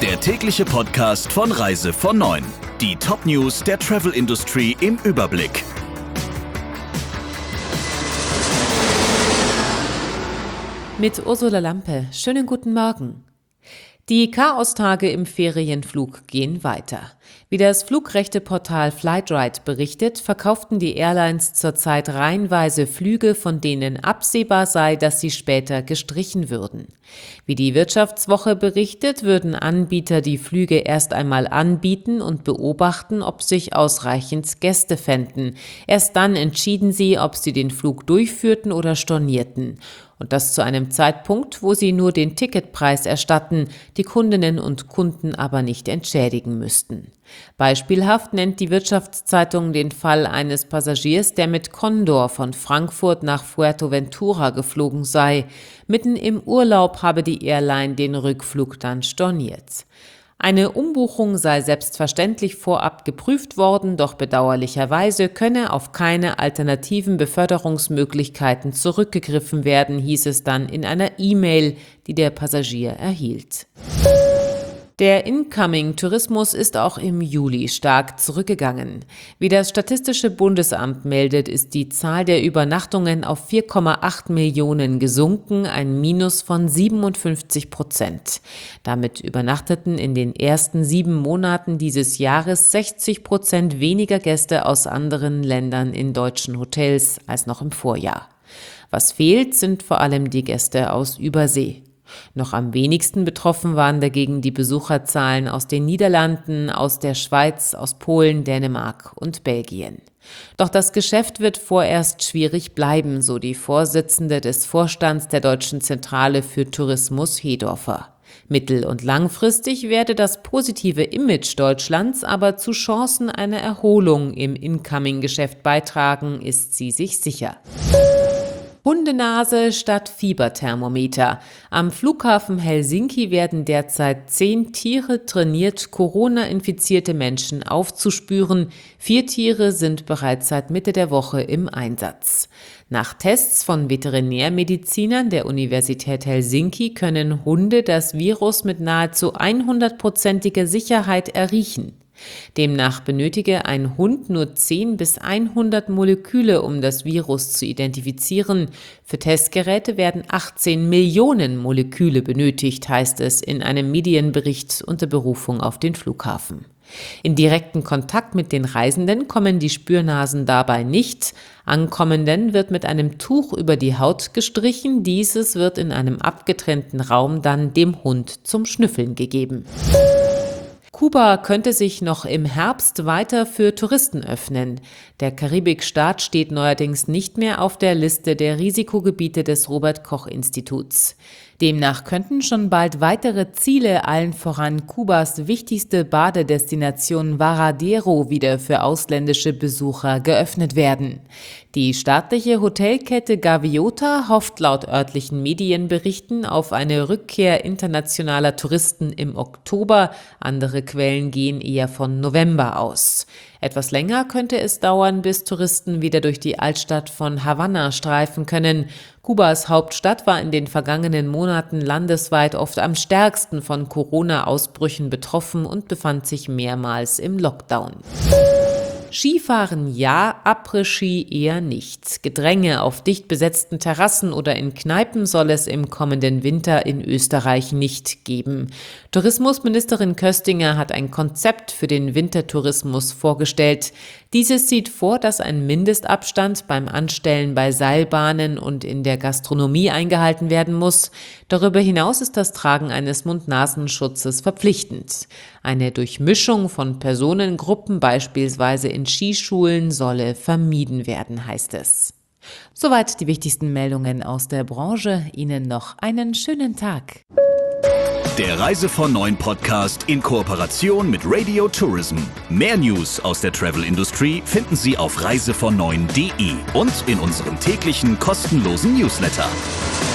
Der tägliche Podcast von Reise von 9. Die Top-News der Travel-Industrie im Überblick. Mit Ursula Lampe. Schönen guten Morgen. Die Chaostage im Ferienflug gehen weiter. Wie das Flugrechteportal Flightride berichtet, verkauften die Airlines zurzeit reihenweise Flüge, von denen absehbar sei, dass sie später gestrichen würden. Wie die Wirtschaftswoche berichtet, würden Anbieter die Flüge erst einmal anbieten und beobachten, ob sich ausreichend Gäste fänden. Erst dann entschieden sie, ob sie den Flug durchführten oder stornierten. Und das zu einem Zeitpunkt, wo sie nur den Ticketpreis erstatten, die Kundinnen und Kunden aber nicht entschädigen müssten. Beispielhaft nennt die Wirtschaftszeitung den Fall eines Passagiers, der mit Condor von Frankfurt nach Fuerteventura geflogen sei. Mitten im Urlaub habe die Airline den Rückflug dann storniert. Eine Umbuchung sei selbstverständlich vorab geprüft worden, doch bedauerlicherweise könne auf keine alternativen Beförderungsmöglichkeiten zurückgegriffen werden, hieß es dann in einer E-Mail, die der Passagier erhielt. Der Incoming-Tourismus ist auch im Juli stark zurückgegangen. Wie das Statistische Bundesamt meldet, ist die Zahl der Übernachtungen auf 4,8 Millionen gesunken, ein Minus von 57%. Damit übernachteten in den ersten 7 Monaten dieses Jahres 60% weniger Gäste aus anderen Ländern in deutschen Hotels als noch im Vorjahr. Was fehlt, sind vor allem die Gäste aus Übersee. Noch am wenigsten betroffen waren dagegen die Besucherzahlen aus den Niederlanden, aus der Schweiz, aus Polen, Dänemark und Belgien. Doch das Geschäft wird vorerst schwierig bleiben, so die Vorsitzende des Vorstands der Deutschen Zentrale für Tourismus, Hedorfer. Mittel- und langfristig werde das positive Image Deutschlands aber zu Chancen einer Erholung im Incoming-Geschäft beitragen, ist sie sich sicher. Hundenase statt Fieberthermometer. Am Flughafen Helsinki werden derzeit 10 Tiere trainiert, Corona-infizierte Menschen aufzuspüren. 4 Tiere sind bereits seit Mitte der Woche im Einsatz. Nach Tests von Veterinärmedizinern der Universität Helsinki können Hunde das Virus mit nahezu 100%iger Sicherheit erriechen. Demnach benötige ein Hund nur 10 bis 100 Moleküle, um das Virus zu identifizieren. Für Testgeräte werden 18 Millionen Moleküle benötigt, heißt es in einem Medienbericht unter Berufung auf den Flughafen. In direkten Kontakt mit den Reisenden kommen die Spürnasen dabei nicht. Ankommenden wird mit einem Tuch über die Haut gestrichen. Dieses wird in einem abgetrennten Raum dann dem Hund zum Schnüffeln gegeben. Kuba könnte sich noch im Herbst weiter für Touristen öffnen. Der Karibikstaat steht neuerdings nicht mehr auf der Liste der Risikogebiete des Robert-Koch-Instituts. Demnach könnten schon bald weitere Ziele, allen voran Kubas wichtigste Badedestination Varadero, wieder für ausländische Besucher geöffnet werden. Die staatliche Hotelkette Gaviota hofft laut örtlichen Medienberichten auf eine Rückkehr internationaler Touristen im Oktober. Andere Quellen gehen eher von November aus. Etwas länger könnte es dauern, bis Touristen wieder durch die Altstadt von Havanna streifen können. Kubas Hauptstadt war in den vergangenen Monaten landesweit oft am stärksten von Corona-Ausbrüchen betroffen und befand sich mehrmals im Lockdown. Skifahren ja, Après-Ski eher nicht. Gedränge auf dicht besetzten Terrassen oder in Kneipen soll es im kommenden Winter in Österreich nicht geben. Tourismusministerin Köstinger hat ein Konzept für den Wintertourismus vorgestellt. Dieses sieht vor, dass ein Mindestabstand beim Anstellen bei Seilbahnen und in der Gastronomie eingehalten werden muss. Darüber hinaus ist das Tragen eines Mund-Nasen-Schutzes verpflichtend. Eine Durchmischung von Personengruppen, beispielsweise in Skischulen, solle vermieden werden, heißt es. Soweit die wichtigsten Meldungen aus der Branche. Ihnen noch einen schönen Tag. Der Reise von 9 Podcast in Kooperation mit Radio Tourism. Mehr News aus der Travel-Industrie finden Sie auf reisevon9.de und in unserem täglichen kostenlosen Newsletter.